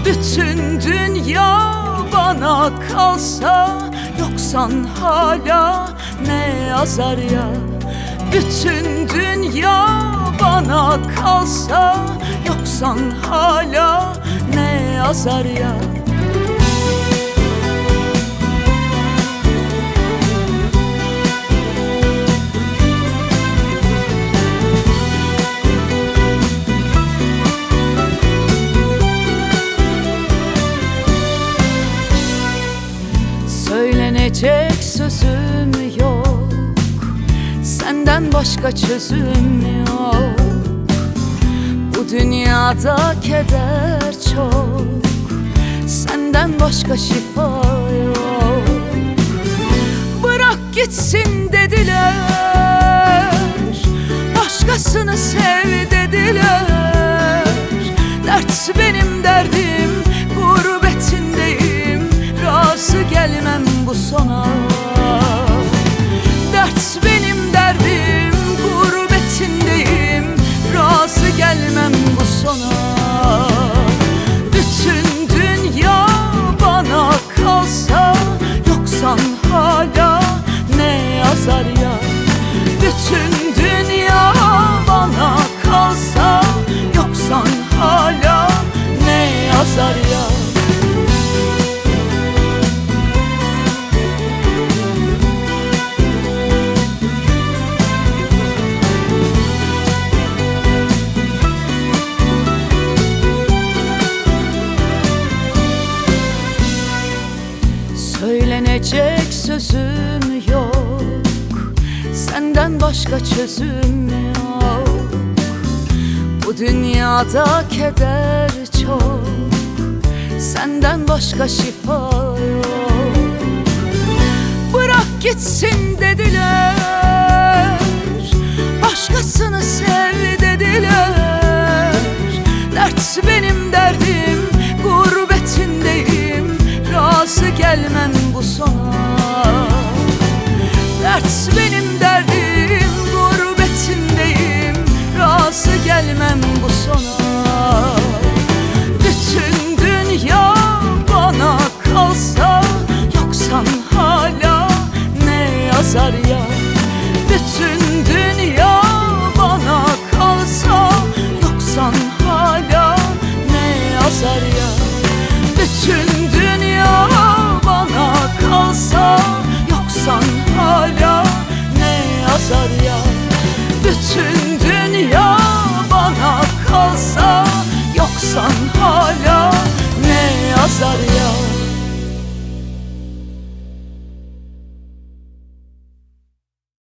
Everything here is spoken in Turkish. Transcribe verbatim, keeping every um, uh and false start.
Bütün dünya bana kalsa, yoksan hala ne yazar ya? Bütün dünya bana kalsa, yoksan hala ne yazar ya? Söylenecek sözüm yok, senden başka çözüm yok. Bu dünyada keder çok, senden başka şifa yok. Bırak gitsin dediler, başkasını sev dediler. Dert benim derdim, gurbetindeyim, razı gelmem bu sona. Dert benim derdim, gurbetindeyim, razı gelmem bu sona. Bütün dünya bana kalsa, yoksan hala ne yazar ya? Bütün dünya bana kalsa, yoksan hala ne yazar ya? Söylenecek sözüm yok, senden başka çözüm yok. Bu dünyada keder çok, senden başka şifa yok. Bırak gitsin dediler, başkasını sev dediler. Dert benim derdim, gurbetindeyim, razı gelmem bu sona. Dert benim derdim, gurbetindeyim, razı gelmem bu sona. Bütün dünya bana kalsa, yoksan hala ne yazar ya? Bütün dünya bana kalsa, yoksan hala ne yazar ya? Bütün dünya bana kalsa, yoksan hala ne yazar ya? Bütün dünya bana kalsa, yoksan hala ne yazar ya?